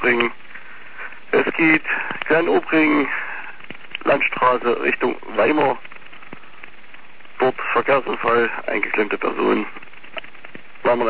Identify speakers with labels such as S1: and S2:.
S1: Klein-Obring. Es geht Klein-Obring, Landstraße Richtung Weimar. Dort Verkehrsunfall, eingeklemmte Person. Waren wir